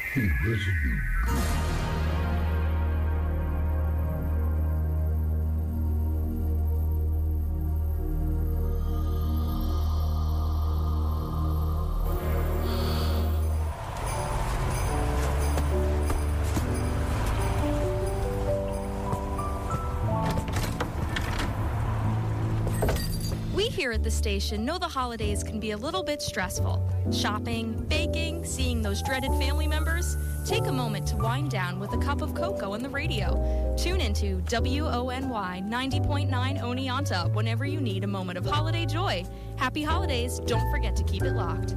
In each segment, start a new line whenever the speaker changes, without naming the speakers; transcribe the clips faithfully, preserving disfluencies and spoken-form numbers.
Hey, residue.
Here at the station know the holidays can be a little bit stressful. Shopping, baking, seeing those dreaded family members. Take a moment to wind down with a cup of cocoa on the radio. Tune into W O N Y ninety point nine Oneonta whenever you need a moment of holiday joy. Happy holidays. Don't forget to keep it locked.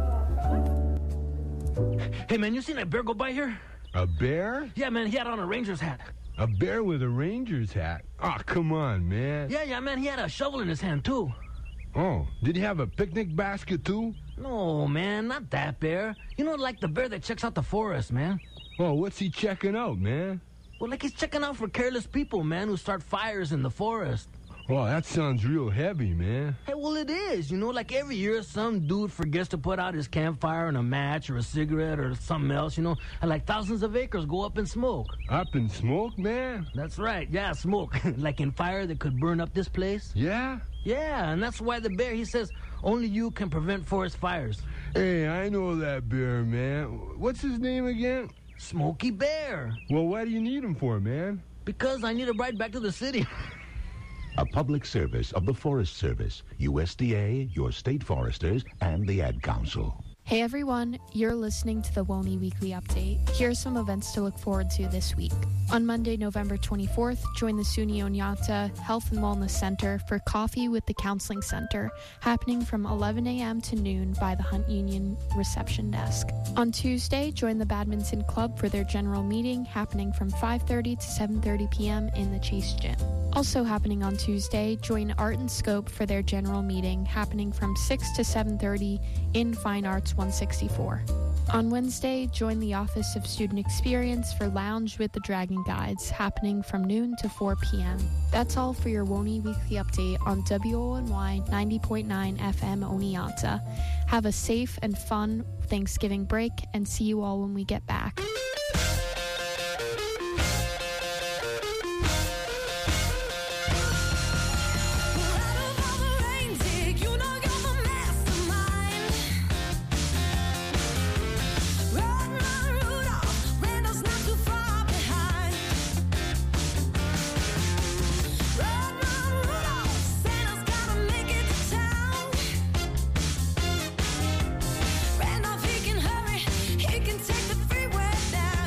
Hey, man, you seen that bear go by here?
A bear?
Yeah, man, he had on a Ranger's hat.
A bear with a Ranger's hat? Oh, come on, man.
Yeah, yeah, man, he had a shovel in his hand, too.
Oh, did he have a picnic basket, too?
No, man, not that bear. You know, like the bear that checks out the forest, man.
Oh, what's he checking out, man?
Well, like he's checking out for careless people, man, who start fires in the forest.
Oh, that sounds real heavy, man.
Hey, well, it is. You know, like every year some dude forgets to put out his campfire and a match or a cigarette or something else, you know, and like thousands of acres go up in smoke.
Up in smoke, man?
That's right. Yeah, smoke. Like in fire that could burn up this place.
Yeah?
Yeah, and that's why the bear, he says, only you can prevent forest fires.
Hey, I know that bear, man. What's his name again?
Smokey Bear.
Well, what do you need him for, man?
Because I need a ride back to the city.
A public service of the Forest Service, U S D A, your state foresters, and the Ad Council.
Hey everyone, you're listening to the W O N Y Weekly Update. Here are some events to look forward to this week. On Monday, November twenty-fourth, join the SUNY Oneonta Health and Wellness Center for Coffee with the Counseling Center, happening from eleven a.m. to noon by the Hunt Union reception desk. On Tuesday, join the Badminton Club for their general meeting, happening from five thirty to seven thirty p.m. in the Chase Gym. Also happening on Tuesday, join Art and Scope for their general meeting, happening from six to seven thirty in Fine Arts one sixty-four. On Wednesday, join the Office of Student Experience for Lounge with the Dragon Guides, happening from noon to four p.m. That's all for your W O N Y Weekly Update on W O N Y ninety point nine F M Oneonta. Have a safe and fun Thanksgiving break, and see you all when we get back.
Randolph, he can hurry, he can take the freeway down.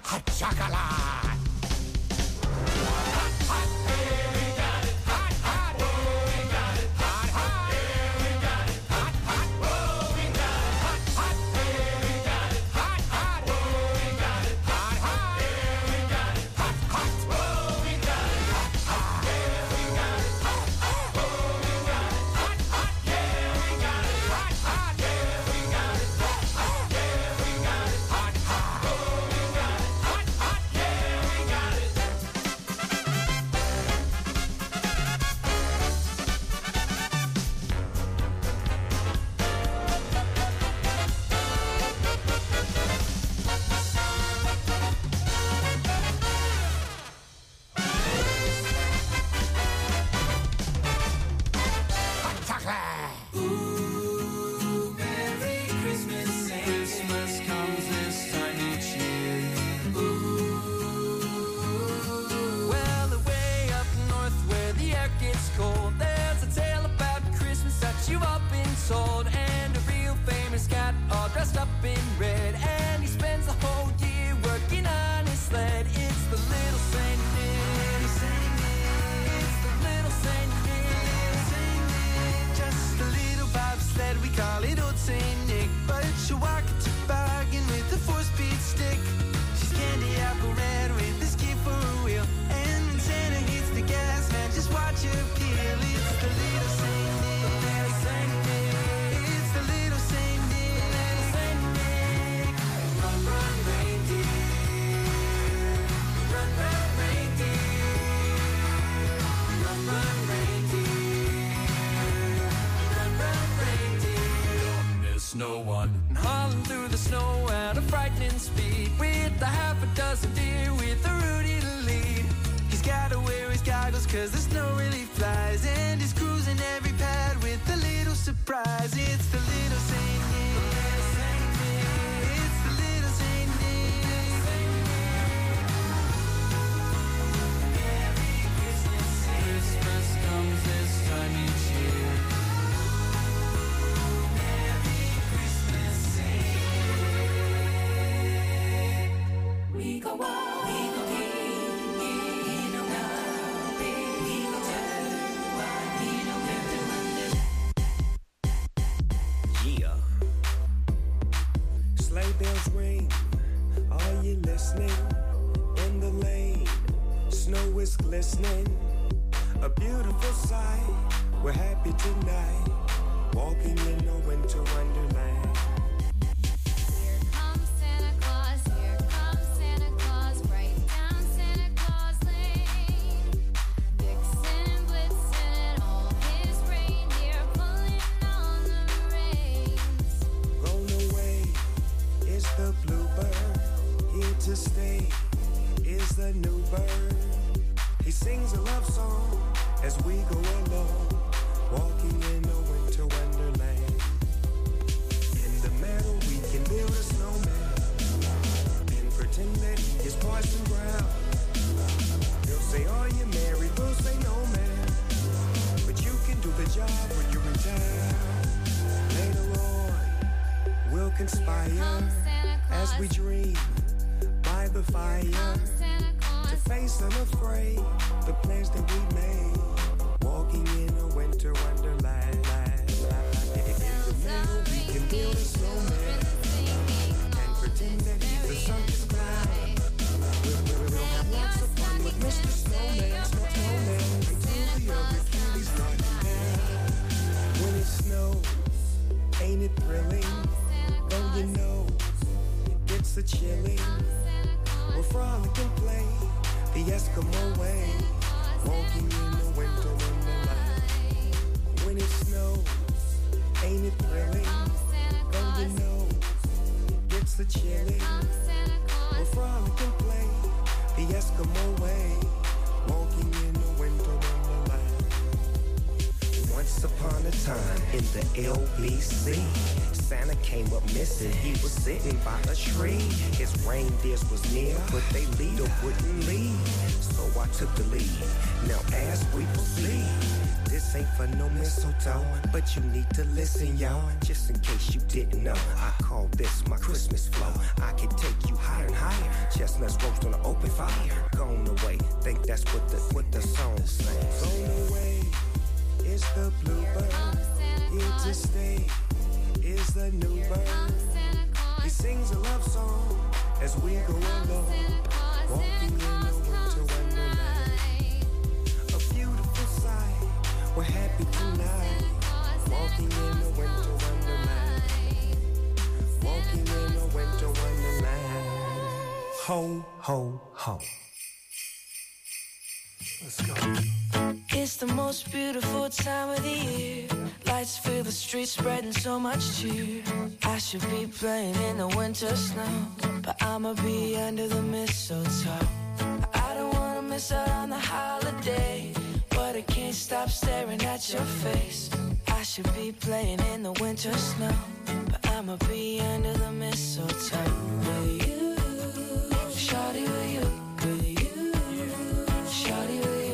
hot chocolate.
No one. And hauling through the snow at a frightening speed, with a half a dozen deer with a Rudy to lead. He's gotta wear his goggles cause the snow really flies, and he's cruising every pad with a little surprise. It's the little Saint Nick. It's the little Saint Nick. Merry Christmas. Christmas comes this time each year. We go on, we go king, we know now, we go tell, we know
yeah. Sleigh bells ring, are you listening? In the lane, snow is glistening. A beautiful sight, we're happy tonight, walking in a winter wonderland. To stay is the new bird. He sings a love song as we go along, walking in a winter wonderland. In the meadow we can build a snowman and pretend that he is Parson Brown. He'll say, are you married? We'll say, no man, but you can do the job when you're in town. Later on we'll conspire as we dream by the fire to face unafraid the plans that we made, walking in a winter wonderland. In the middle we can build a snowman and pretend that he's a circus clown. We'll, we'll, we'll have lots of fun with Mister Snowman, Snowman, until the other cuties start to down. When it snows, ain't it thrilling? Though you know it's a chilling. We'll frolic and play the Eskimo way, walking in the winter wonderland. When it snows, ain't it thrilling? Though you know it's a chilling. We'll frolic and play the Eskimo way, walking in the winter wonderland. Once upon a time in the L B C, Santa came up missing. He was sitting by a tree. His reindeers was near, but they leader wouldn't leave. So I took the lead. Now as we proceed, this ain't for no mistletoe, but you need to listen, y'all. Just in case you didn't know, I call this my Christmas flow. I can take you higher and higher. Chestnuts roast on an open fire. Gone away, think that's what the what the song says. Gone away is the bluebird. Here to stay is the new bird. He sings a love song as we go along, walking in the winter wonderland. A beautiful sight, we're happy tonight, walking in the winter wonderland. Walking in the winter wonderland. Ho, ho, ho. Let's go.
It's the most beautiful time of the year. Lights fill the streets, spreading so much cheer. I should be playing in the winter snow, but I'ma be under the mistletoe. I don't wanna miss out on the holiday, but I can't stop staring at your face. I should be playing in the winter snow, but I'ma be under the mistletoe. With you, shawty, with you, with you, shawty, with you.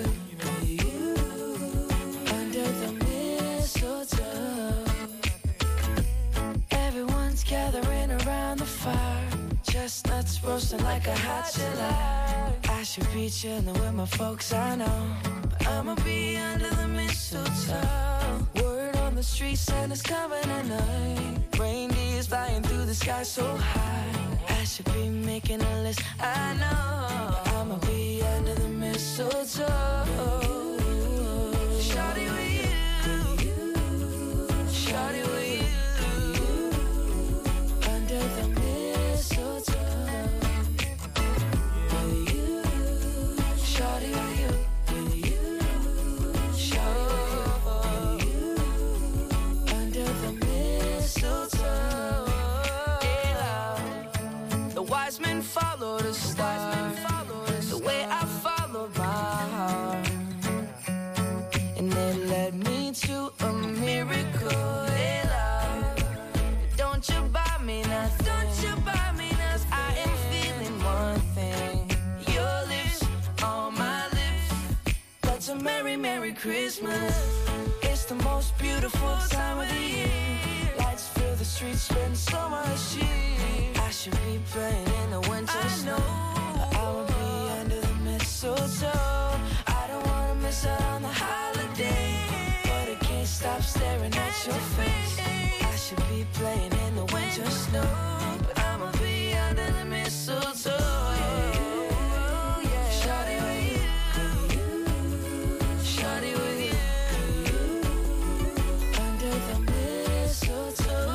Gathering around the fire, chestnuts roasting like a hot July. I should be chilling with my folks, I know, but I'ma be under the mistletoe. Word on the street, Santa's coming tonight. Reindeers flying through the sky so high. I should be making a list, I know, but I'ma be under the mistletoe. Shawty with you, shawty with you. Follow the star, the way I followed my heart, and it led me to a miracle. Hey, love, don't you buy me nothing, don't you buy me nothing. I am feeling one thing, your lips on my lips. That's a merry, merry Christmas. It's the most beautiful time of the year. Lights fill the streets, spend so much cheer. I should be playing in the winter snow, but I will be under the mistletoe. I don't wanna miss out on the holiday, but I can't stop staring at your face. I should be playing in the winter snow, but I'ma be under the mistletoe. Shawty with you, shawty with you, under the mistletoe.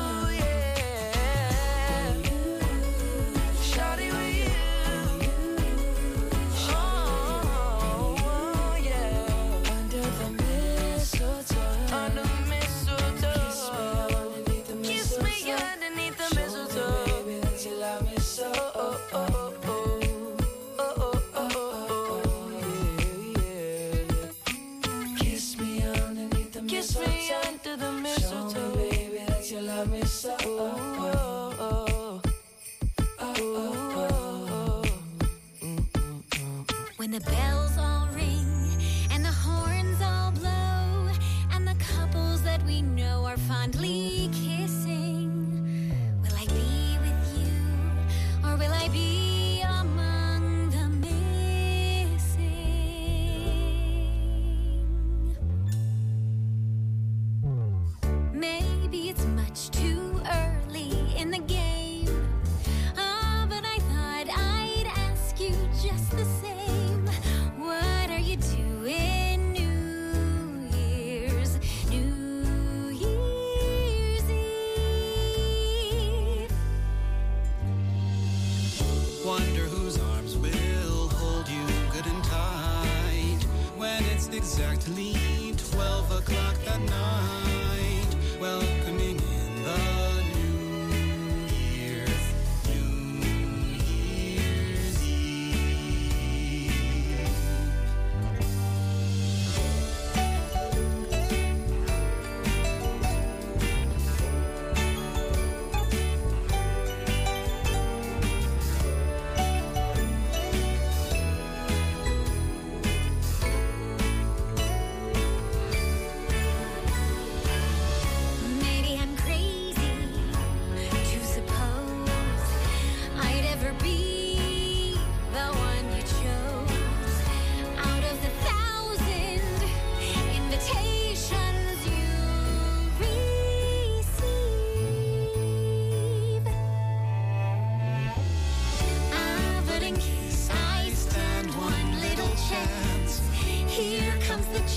When the bells all ring and the horns all blow and the couples that we know are fondly kissing, will I be with you or will I be among the missing? Maybe it's much too early in the game, oh, but I thought I'd ask you just the same. What are you doing New Year's, New Year's Eve?
Wonder whose arms will hold you good and tight when it's exactly twelve o'clock that night, welcoming in the new year, New Year's Eve.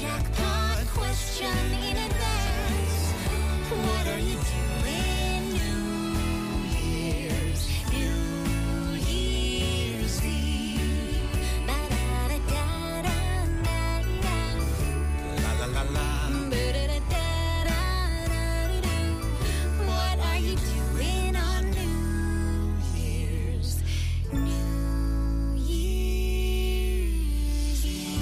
jackpot question in advance. What are you doing New Year's, New Year's Eve? Ba-da-da-da-da-da-da.
La la la la.
Ba-da-da-da-da-da-da. What are you doing on New Year's, New Year's Eve?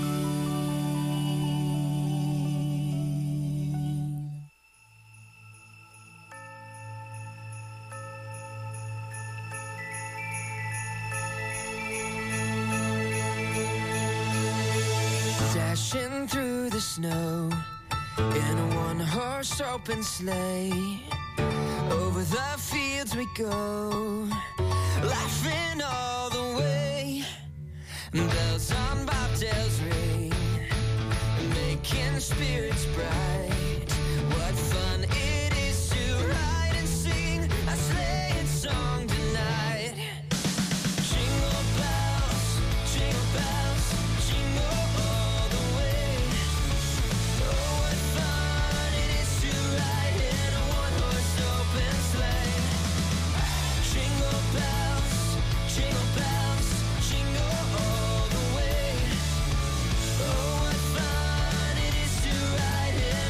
Dashing through the snow in a one-horse open sleigh. Over the fields we go, laughing all the way. Bells on bobtails ring, making spirits bright. What fun it is to ride and sing a sleighing song tonight. Jingle bells, jingle bells, jingle all the way. Oh, what fun it is to ride in a one-horse open sleigh. Jingle bells, jingle bells, jingle all the way. Oh, what fun it is to ride in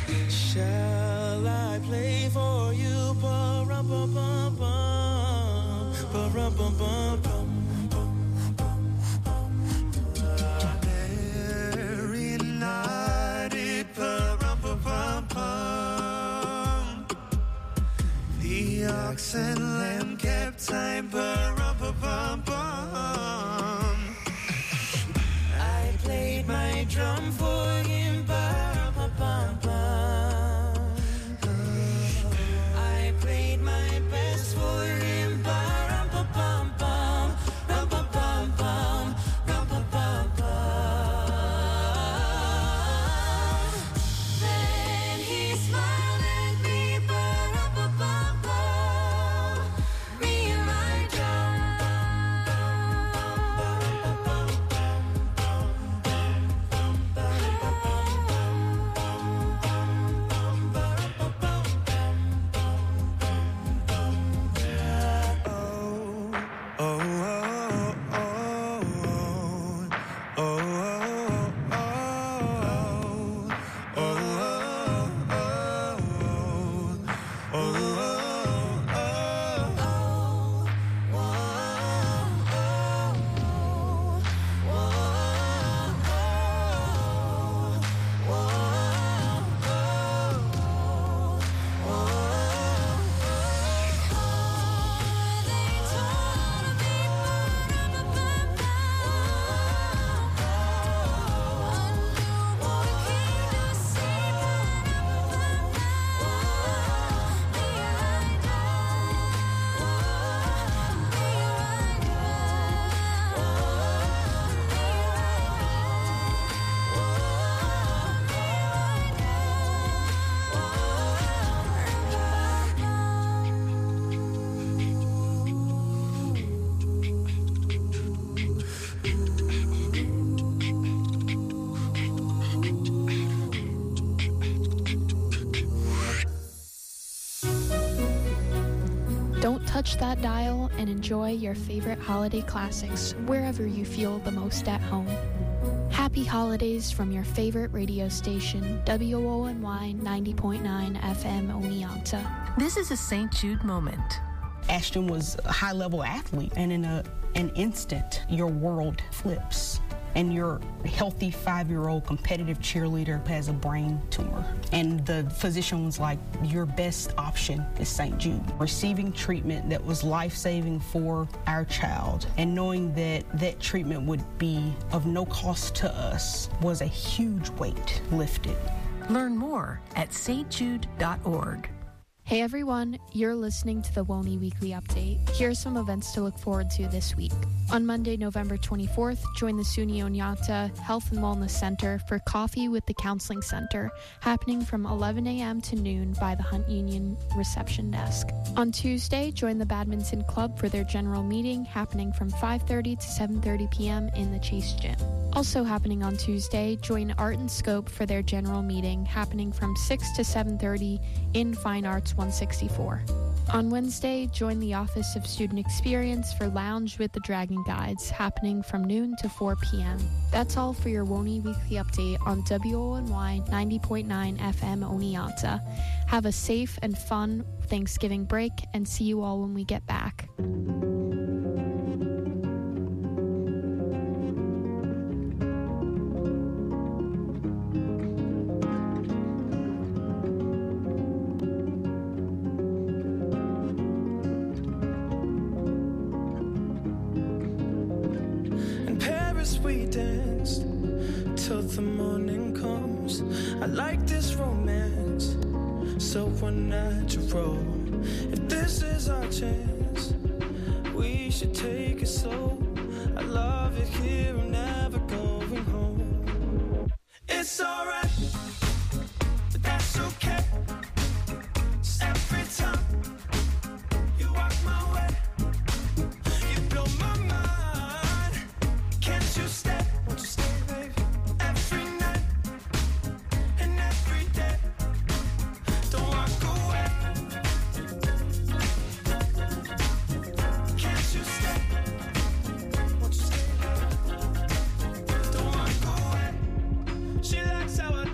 Shall I play for you? Ba-rum-bum-bum-bum, ba-rum-bum-bum-bum. Very lighted, ba-rum-bum-bum-bum. The ox and lamb kept time, ba-rum-bum-bum-bum. I played my drum for him, ba-rum-bum-bum. I played my best for him, ba-rum-bum-bum-bum, rum-bum-bum-bum, rum-bum-bum-bum. Then he smiled at me, ba-rum-bum-bum-bum, me and my
Don't touch that dial and enjoy your favorite holiday classics wherever you feel the most at home. Happy holidays from your favorite radio station, W O N Y ninety point nine F M Oneonta.
This is a Saint Jude moment.
Ashton was a high-level athlete, and in a, an instant, your world flips. And your healthy five-year-old competitive cheerleader has a brain tumor. And the physician was like, your best option is Saint Jude. Receiving treatment that was life-saving for our child and knowing that that treatment would be of no cost to us was a huge weight lifted.
Learn more at s t jude dot org.
Hey everyone, you're listening to the W O N Y Weekly Update. Here are some events to look forward to this week. On Monday, November twenty-fourth, join the SUNY Oneonta Health and Wellness Center for Coffee with the Counseling Center, happening from eleven a.m. to noon by the Hunt Union reception desk. On Tuesday, join the Badminton Club for their general meeting, happening from five thirty to seven thirty p.m. in the Chase Gym. Also happening on Tuesday, join Art and Scope for their general meeting, happening from six to seven thirty in Fine Arts one sixty-four. On Wednesday, join the Office of Student Experience for Lounge with the Dragon Guides, happening from noon to four p.m. That's all for your W O N Y Weekly Update on W O N Y ninety point nine F M Oneonta. Have a safe and fun Thanksgiving break, and see you all when we get back.
We danced till the morning comes. I like this romance, so unnatural. If this is our chance, we should take it slow. I love it here, I'm never going home. It's alright, but that's okay. Just every time you walk my way, you blow my mind. Can't you stay? Won't you stay, baby? Every night and every day. Don't walk away. Can't you stay? Won't you stay, baby? Don't walk away. She likes how I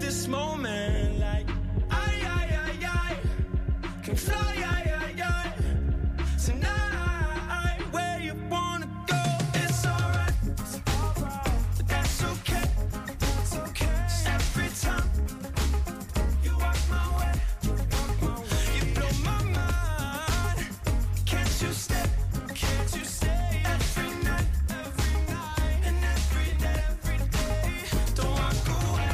this moment like I, I, I, I can fly, I, I, I tonight. Where you wanna go? It's alright, but that's okay. It's okay. Every time you walk my way, you blow my mind. Can't you stay? Can't you stay? Every night, every night, and every day, every day. Don't walk away.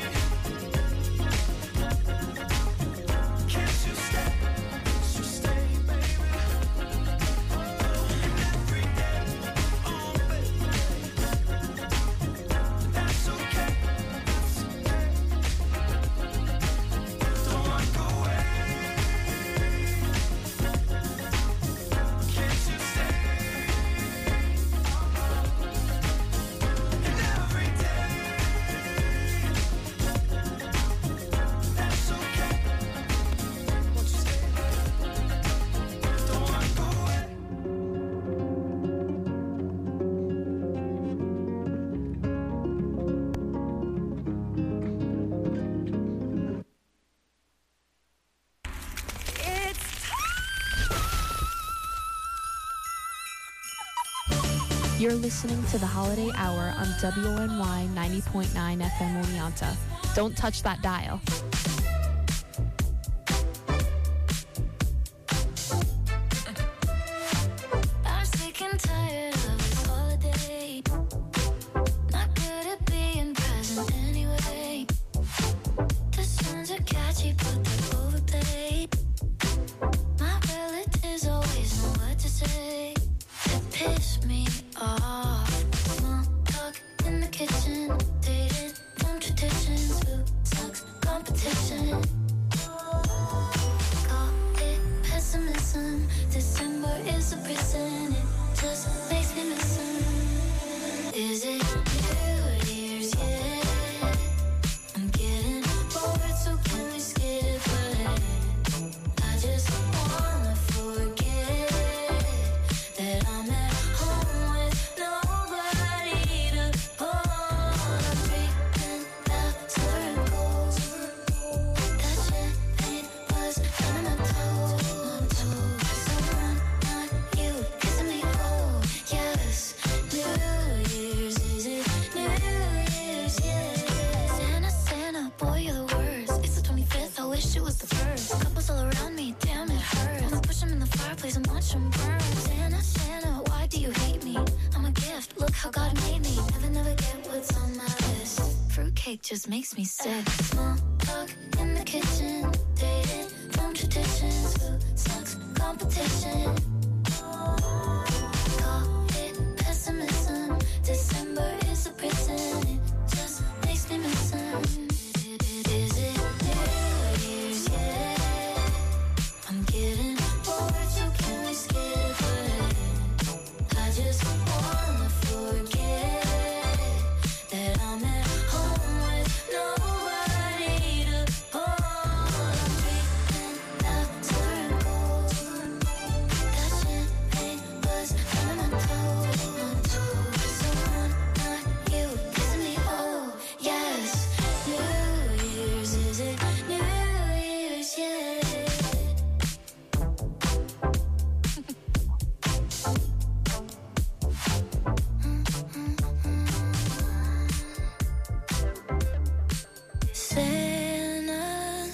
Can't you stay? Can't you stay, baby? And every day, oh baby, that's okay. That's okay. Don't walk away. Can't you stay? And every day, that's okay. Won't you stay? Don't walk away.
You're listening to the Holiday Hour on W O N Y ninety point nine F M Oneonta. Don't touch that dial.
I'm sick and tired of this holiday. Not good at being present anyway. The songs are catchy, but they're overplayed. My relatives always know what to say. They piss me off. Small talk in the kitchen, dated from traditions. Food sucks, competition. Call it pessimism. December is a prison. It just makes me miss him. Is it New Year's yet? I'm getting bored, so can we skip it? I just wanna forget that I'm at home with nobody to hold. I'm dreaming about circles. That champagne was on my toes. Someone not you kissing me, oh yes. New Year's, is it New Year's, yeah. Santa, Santa, boy you're the worst. It's the twenty-fifth, I wish it was the first. Couples all around me, damn it hurts. Wanna push them in the fireplace and watch them burn. Santa, Santa, why do you hate me? I'm a gift, look how God made me. Never, never get what's on my list. Fruitcake just makes me sick. Small talk in the kitchen, dated from traditions. Food sucks, competition. Call it pessimism. December is a prison. It just makes me miss him. Is it New Year's yet? I'm getting bored, so can we skip it? I just wanna forget that I'm at home with nobody to hold. I'm dreaming about circles. That champagne was on my toes. Someone not you kissing me, oh yes. New Year's, is it New Year's yet? Santa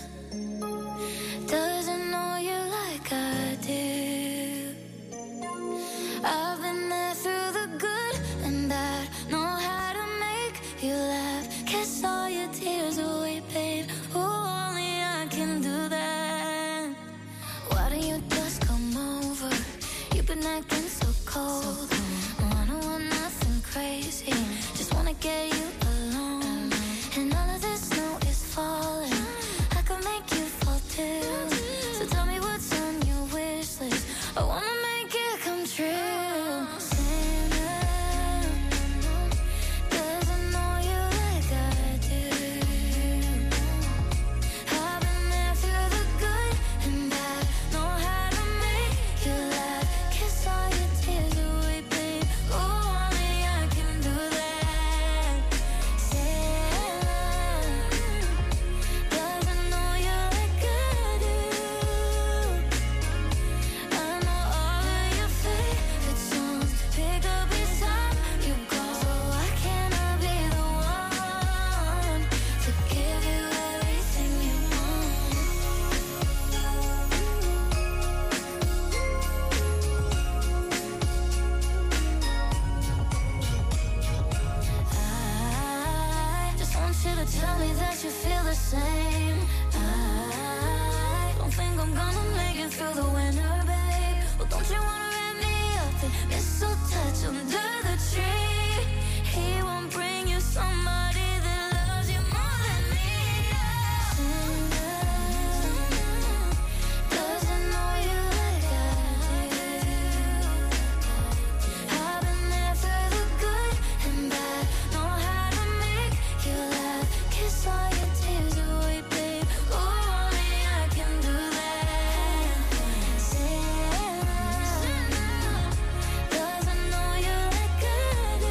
doesn't know you like I do. I've been there through the good and bad. Know how to make you laugh. Kiss all your tears away, babe. Oh, only I can do that. Why don't you just come over? You've been acting so cold. No, I don't want nothing crazy. Just wanna get you alone. And all of this snow is falling. I can make you fall too. So tell me what's on your wish list. I wanna make it come true. Santa doesn't know you like I do. I've been there through the good and bad. Know how to make you laugh. Kiss all your tears away, to tell me that you feel the same. I don't think I'm gonna make it through the winter, babe. Well, don't you wanna wrap me up in mistletoe under the tree? He won't bring you somebody that loves you more than me. Santa doesn't know you like I do. I've been there for the good and bad. Know how to make you laugh. Kiss all your tears away, babe. Oh, only I can do that. Santa doesn't know you like I do.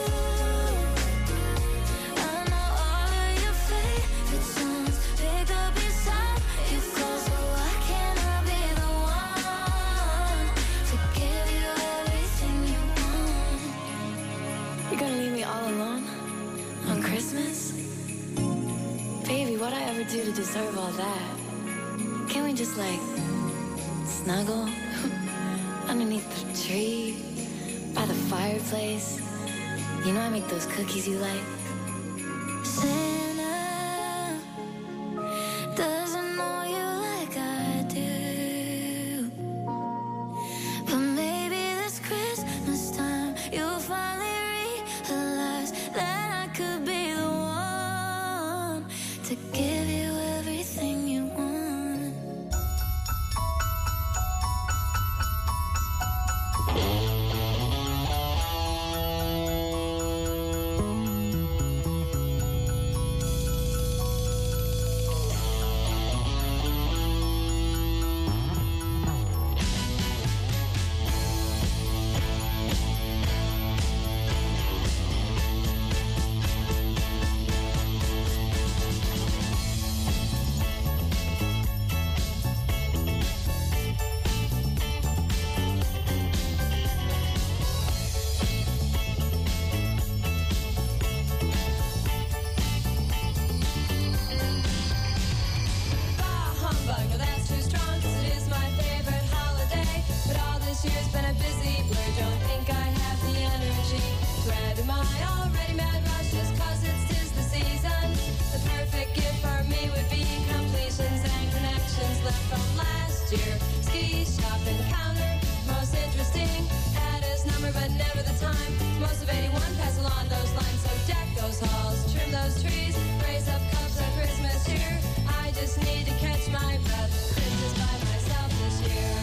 I know all of your favorite songs. Pick up beside you go. So why can't I be the one to give you everything you want? You're gonna leave me all alone on Christmas? Baby, what'd I ever do to deserve all that? Can't we just like snuggle underneath the tree by the fireplace? You know I make those cookies you like. Santa doesn't know you like I do. But maybe this Christmas time you'll finally realize that I could be the one to give you everything you want. Bah humbug, now that's too strong, 'cause it is my favorite holiday. But all this year's been a busy blur. Don't think I have the energy to add to my already mad rush, just 'cause it's tis the season. The perfect gift for me would be completions and connections left from last year. Ski shop encounter, most interesting. Had his number, but never the time. Most of eighty-one pass along those lines. So deck those halls, trim those trees, raise up cups of Christmas cheer. I just need to catch my breath. Christmas by myself this year.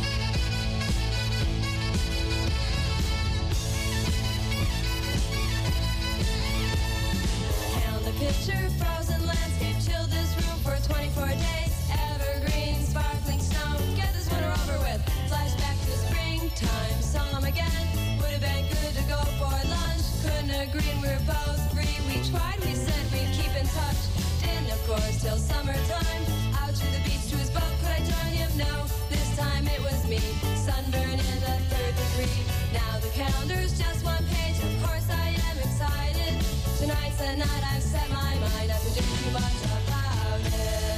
Count the picture, frozen landscape, chill this room for twenty-four days. Evergreen, sparkling snow, get this winter over with. Flashback to springtime, saw him again. Would have been good to go for lunch. Couldn't agree, and we were both free. We tried, we said we'd keep in touch. Didn't, of course, till summertime. Out to the beach to his boat, could I join him? No, this time it was me. Sunburn in the third degree. Now the calendar's just one page. Of course I am excited. Tonight's the night I've set my mind. I could do too much about it.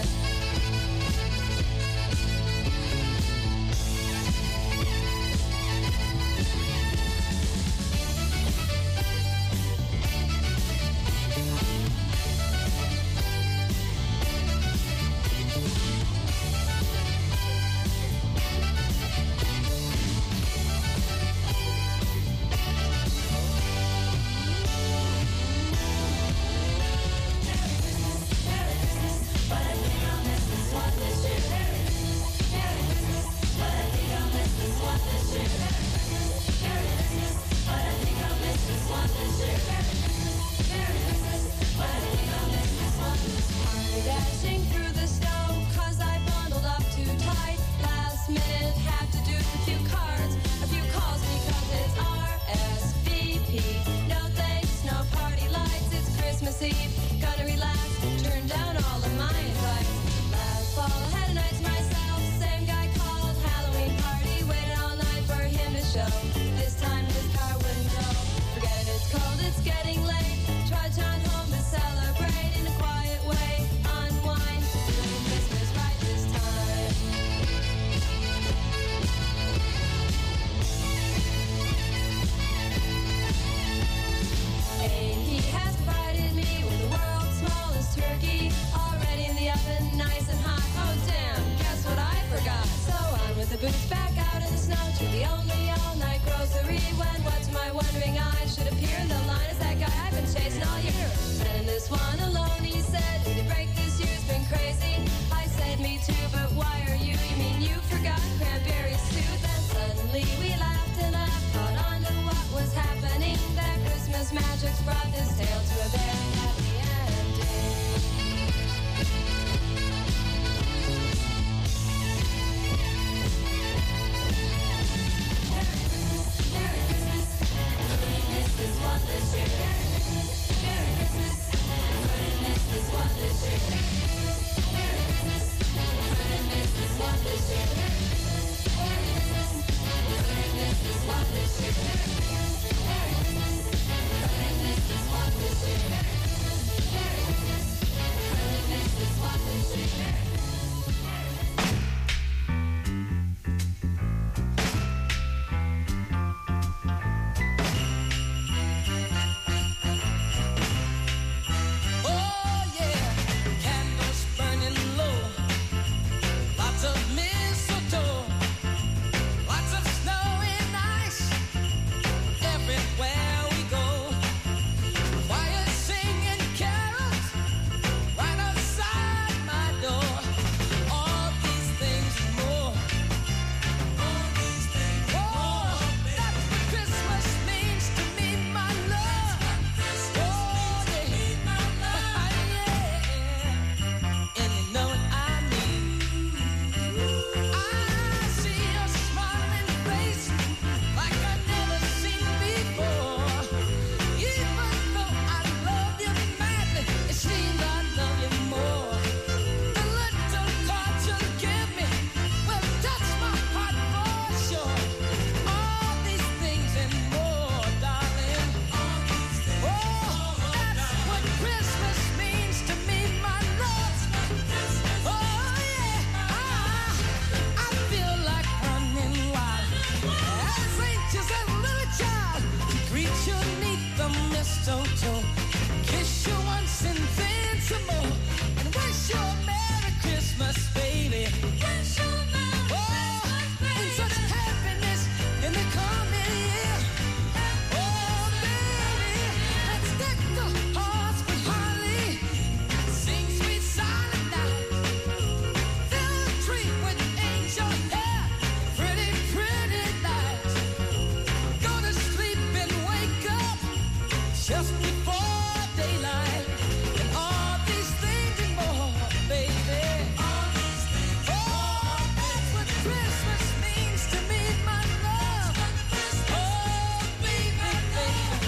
Dashing through the snow, 'cause I bundled up too tight. Last minute, had to do a few cards, a few calls, because it's R S V P. No thanks, no party lights, it's Christmas Eve. Gonna relax, turn down all of my invites. Last fall, had a night to myself. Same guy called, Halloween party. Waited all night for him to show. This time his car wouldn't go. Forget it, it's cold, it's getting late. Trudge on home to celebrate in a quiet way. Unwind, doing Christmas right this time. A, he has provided me with a world
mistletoe. Kiss you once and then some more. And wish you a Merry Christmas, baby. Wish you a Merry Christmas, baby. And such happiness in the coming year. Oh, baby, let's deck the hearts with holly. Sing sweet silent night. Fill the tree with angel hair. Pretty, pretty lights. Go to sleep and wake up just before daylight. And all these things and more, baby. All these things and more. That's what Christmas means to me, my love. Oh, baby, baby.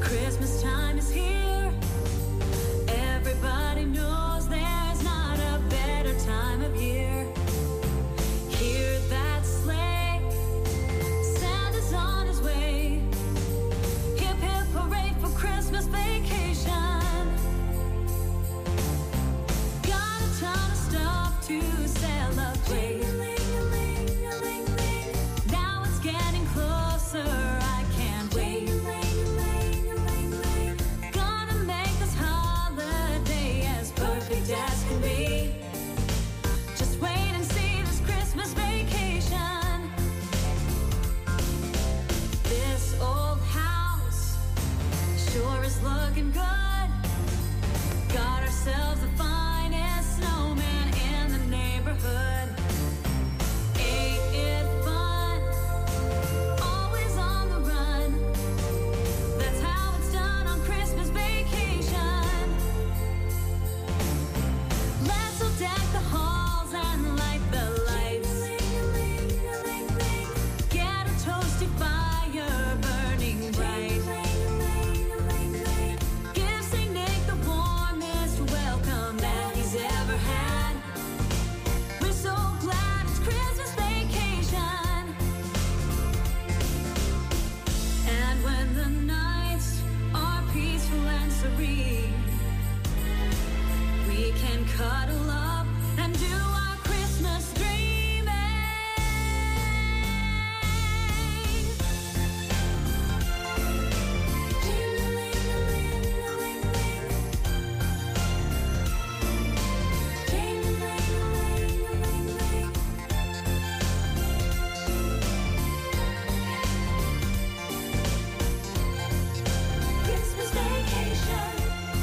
Christmas time is here. Everybody knows there's not a better time of year. Hear that sleigh, Santa's on his way. Hip hip hooray for Christmas vacation. Got a ton of stuff to celebrate. Now it's getting closer, I can't wait. Gonna make this holiday as perfect as can be. Just wait and see this Christmas vacation. This old house sure is looking good. Got ourselves the finest snowman in the neighborhood. Ain't it fun? Always on the run. That's how it's done on Christmas vacation. Let's all deck the halls and light the lights. Get a toasty fire burning bright. Give Saint Nick the warmest welcome that he's ever had. We're so glad it's Christmas vacation. And when the nights are peaceful and serene, we can cuddle up and do our Christmas dreaming. Christmas vacation.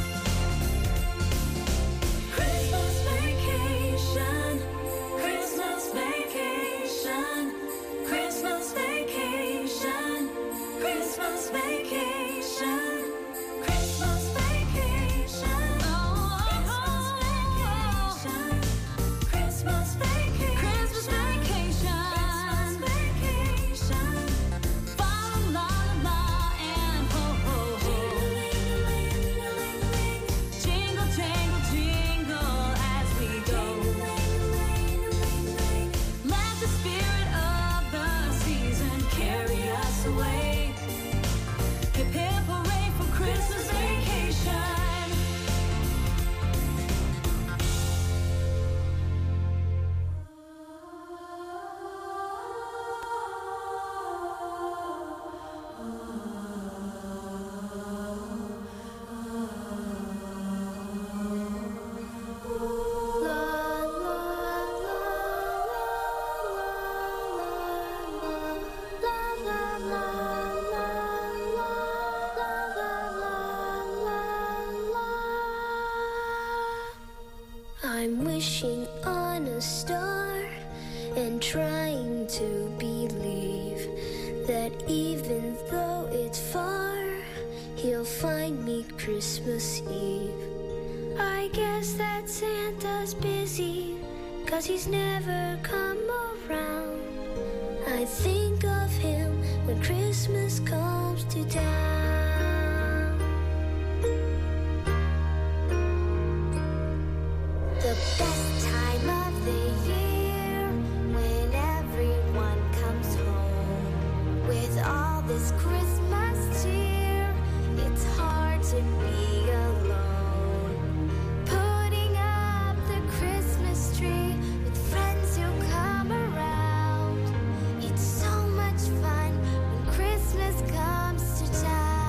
Christmas vacation. Christmas vacation. Christmas vacation. Christmas vacation. Christmas vacation. Oh, Christmas vacation. Christmas vacation. Christmas vacation. Fa la la and ho ho ho. Jingle, jangle, jingle as we go. Let the spirit of the season carry us away. Hip hip hooray for Christmas vacation.
I'm wishing on a star and trying to believe that even though it's far, he'll find me Christmas Eve. I guess that Santa's busy, 'cause he's never come around. I think of him when Christmas comes to town. The best time of the year, when everyone comes home with all this Christmas cheer. It's hard to be alone, putting up the Christmas tree with friends who come around. It's so much fun when Christmas comes to town.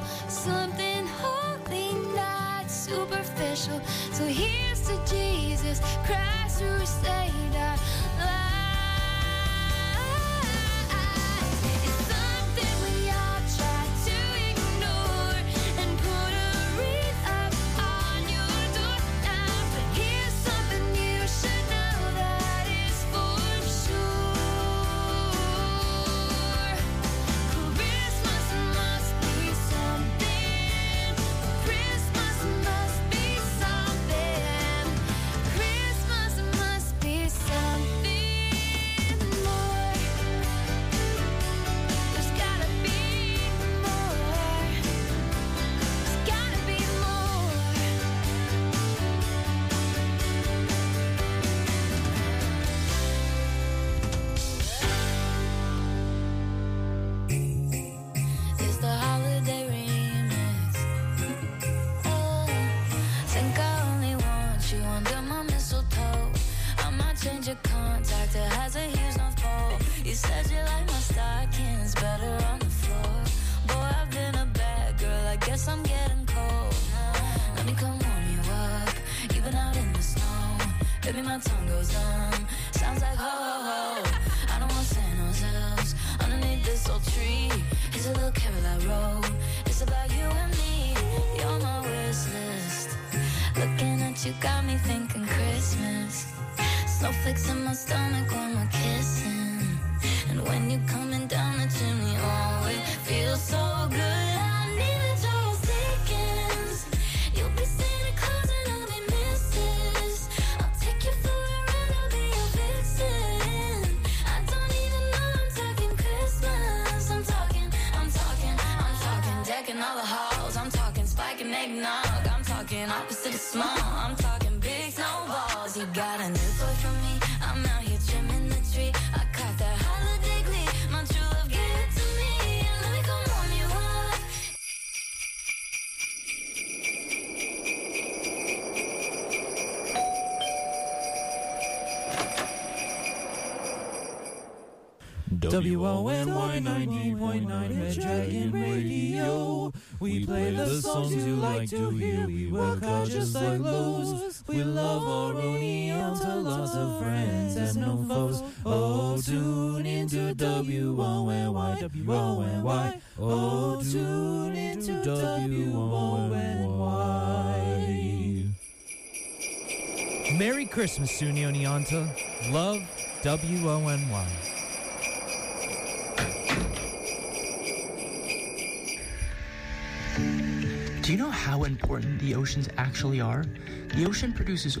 something holy, not superficial. So here's to Jesus Christ who saved our lives. It's something we all try to ignore and put a wreath up on your door now. But here's something you should know that is for sure. Christmas must be something. Christmas must be something. Christmas must be something more. There's gotta be more. There's gotta be more. It's the holiday remix. Oh, think I only want you under my mistletoe. I might change your contact. It has a huge North Pole. You said you like my stockings better on the floor. Boy, I've been a bad girl. I guess I'm getting cold. Let me come warm you up. You've been out in the snow. Baby, my tongue goes numb. Sounds like ho ho ho. I don't want Santa's elves underneath this old tree. Here's a little carol I wrote. It's about you and me. You're my wish list. Looking at you got me thinking Christmas. Snowflakes in my stomach when we're kissing. And when you're coming down the chimney, oh, it feels so good. I need a Charles Dickens. You'll be Santa Claus and I'll be Missus I'll take you for a ride, I'll be your vixen. I don't even know I'm talking Christmas. I'm talking, I'm talking, I'm talking decking all the halls. I'm talking spiking eggnog. I'm talking opposite of small. I'm talking big snowballs. You got a new toy from me. I'm out here trimming the tree. I caught that holiday glee. My true love gave it to me. And let me come warm you up.
W O N Y ninety point nine Red Dragon Radio. We play the songs you like to hear. We work hard just like Lowe's. We love Oronianta, lots of friends and no foes. Oh, tune into W O N Y, W O N Y. Oh, tune into W O N Y.
Merry Christmas, Sunio Nianta. Love, W O N Y.
Do you know how important the oceans actually are? The ocean produces